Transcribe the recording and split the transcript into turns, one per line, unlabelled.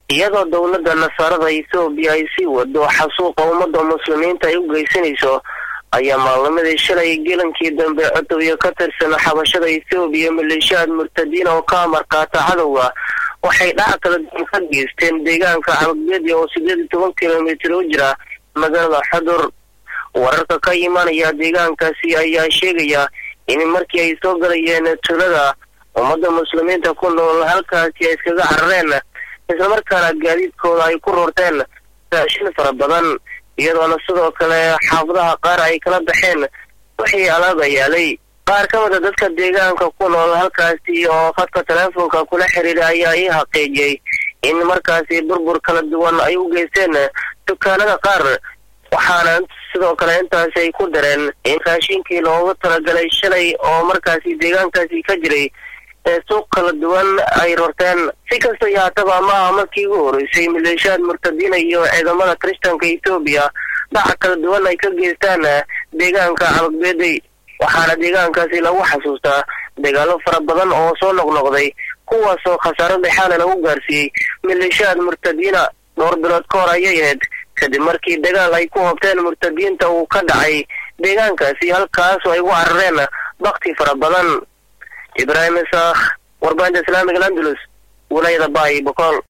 iyadoo dawladda Nasaarada Itoobiya ay sii wado xasuuqa ummadda muslimiinta ay u geysanayso ayaa maalmadii shalay gelankii dambe codowyo ka tirsan xabashada Itoobiya maleeshiyaad murtadiin oo ka marqaata cadawga waxay dhac kala duwan ka geysteen deegaanka Cabdiyad oo 18 kiiloomitir u jira magaalada Xudur. wararka ka imanaya deegaankaasi ayaa sheegaya in markii ay soo galayeen tuulada ummadda muslimiinta ku nool halkaasi ay iskaga carareen isla markaana gaadiidkooda ay ku roorteen raashin fara badan iyadoo sidoo kale xaafadaha qaar ay kala baxeen wixii alaab yaalay. qaar ka mid ah dadka deegaanka ku nool halkaasi oo khadka telefoonka kula xiriiray ayaa xaqiijiyay in markaasi burbur kala duwan ay u geysteen dukaanada qaar, waxaana sidoo kale intaas ay ku dareen in raashinkii loogu talagalay shalay oo markaasi deegaankaasi ka jiray suuq kala duwan ay rorteen. si kasta yaataba ma markii ugu horeysay maleeshiyaad murtadiin iyo ciidamada Kristaanka Itoobiya dhac kala duwan ay ka geystaan deegaanka Cabdiyad, waxaana deegaankaasi lagu xasuustaa dagaalo fara badan oo soo noqnoqday kuwaas oo khasaaro dhexaale lagu gaarsiiyay maleeshiyaad murtadiina. dhowr bilood ka hor ayay ahayd kadib markii dagaal ay ku hobteen murtadiinta uu ka dhacay deegaankaasi halkaas oo ay u carareen waqti fara badan. Ibrahim Isaaq, warbaahinta Islaamiga Andalus, wilaayada Baay Boqol.